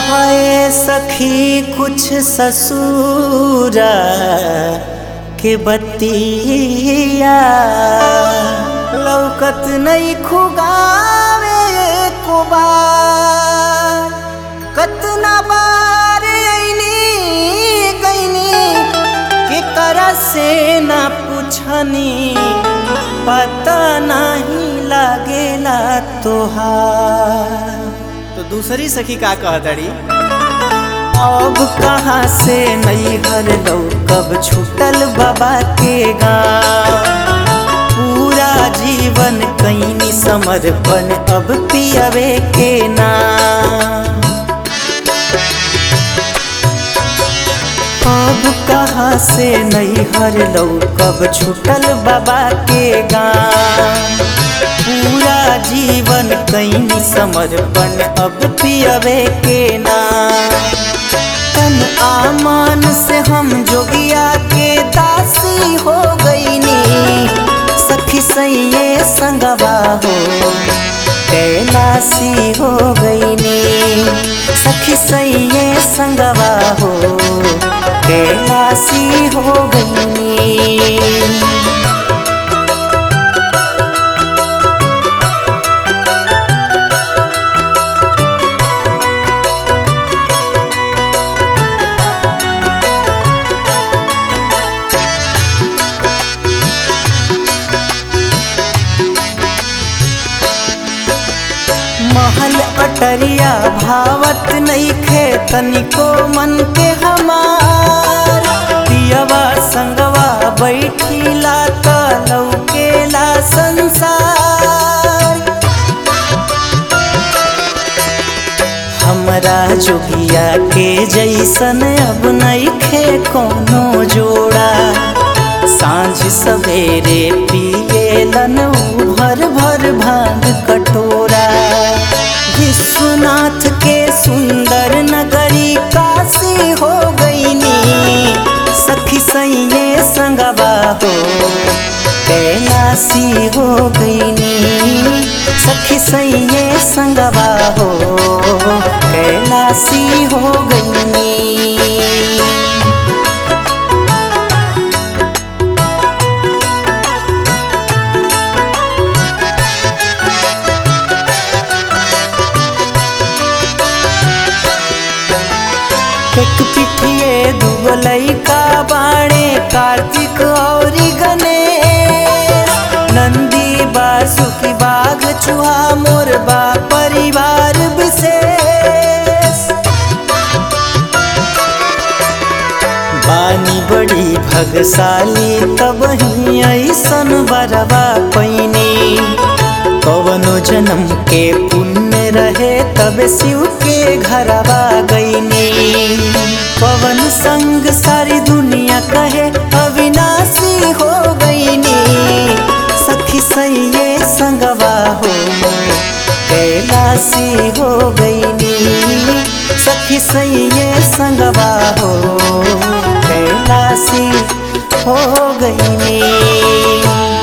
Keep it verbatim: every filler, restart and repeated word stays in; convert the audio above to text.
हाय सखी कुछ ससुरा के बतिया लौकत नहीं खुगावे को बार कतना बार ऐनी गईनी के करा से ना पूछनी पता नहीं लागेला तोहार। तो दूसरी सखी का कहतड़ी अब कहाँ से नैहर लो कब छूटल बाबा के गाँव पूरा जीवन कईनी समर्पण अब पियवे के नाम। अब कहाँ से नैहर लो कब छूटल बाबा के गाँव पूरा जीवन कईनी समर्पण अब पियवे के नाम। तन आमान से हम जोगिया के दासी हो गईनी सखी सैये संगवा हो कैलासी हो गईनी सखी सैये संगवा हो कैलासी हो गईनी। महल अटरिया भावत नहीं खे तनिको मन के हमार पियवा संगवा बैठीला त लौकेला संसार। हमरा जोगिया के जैसन अब नहीं खे कोनो जोड़ा सांझ सवेरे पिएलन भर भर भांग कटोरा। विश्वनाथ के सुंदर नगरी काशी हो गईनी सखी सैये संगवा हो कैलासी हो गईनी सखी सैये संगवा हो कैलासी हो गईनी। एक पिठिए दुगो लइका बाणे कार्तिक और गणेश नंदी बासुकी बाघ चूहा मोरबा परिवार विशेष। बानी बड़ी भगशाली तब ही ऐसन बरवा पैनी कवनो जन्म के पुण्य रहे तब शिव के घरवा गईनी। पवन संग सारी दुनिया कहे अविनाशी हो गईनी सखी सैये संगवा हो कैलासी हो गईनी सखी सैये संगवा हो कैलासी हो गईनी।